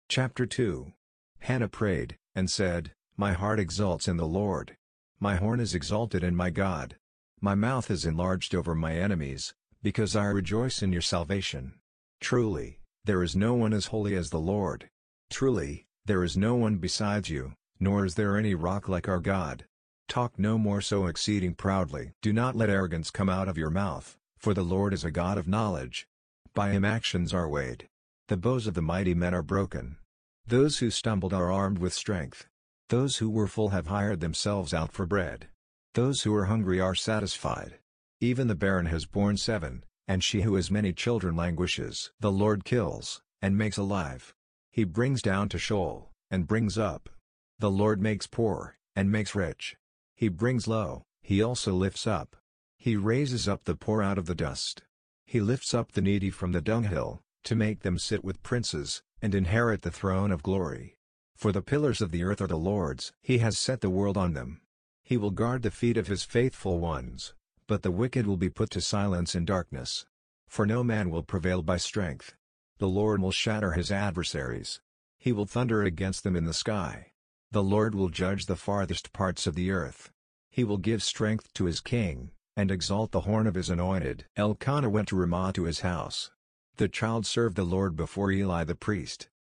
Chapter 2. Hannah prayed, and said, My heart exults in the Lord. My horn is exalted in my God. My mouth is enlarged over my enemies, because I rejoice in your salvation. Truly, there is no one as holy as the Lord. Truly, there is no one besides you, nor is there any rock like our God. Talk no more so exceeding proudly. Do not let arrogance come out of your mouth, for the Lord is a God of knowledge. By him actions are weighed. The bows of the mighty men are broken. Those who stumbled are armed with strength. Those who were full have hired themselves out for bread. Those who are hungry are satisfied. Even the barren has borne 7, and she who has many children languishes. The Lord kills, and makes alive. He brings down to Sheol, and brings up. The Lord makes poor, and makes rich. He brings low, he also lifts up. He raises up the poor out of the dust. He lifts up the needy from the dunghill, to make them sit with princes, and inherit the throne of glory. For the pillars of the earth are the Lord's. He has set the world on them. He will guard the feet of his faithful ones, but the wicked will be put to silence in darkness. For no man will prevail by strength. The Lord will shatter his adversaries. He will thunder against them in the sky. The Lord will judge the farthest parts of the earth. He will give strength to his king, and exalt the horn of his anointed. Elkanah went to Ramah to his house. The child served the Lord before Eli the priest.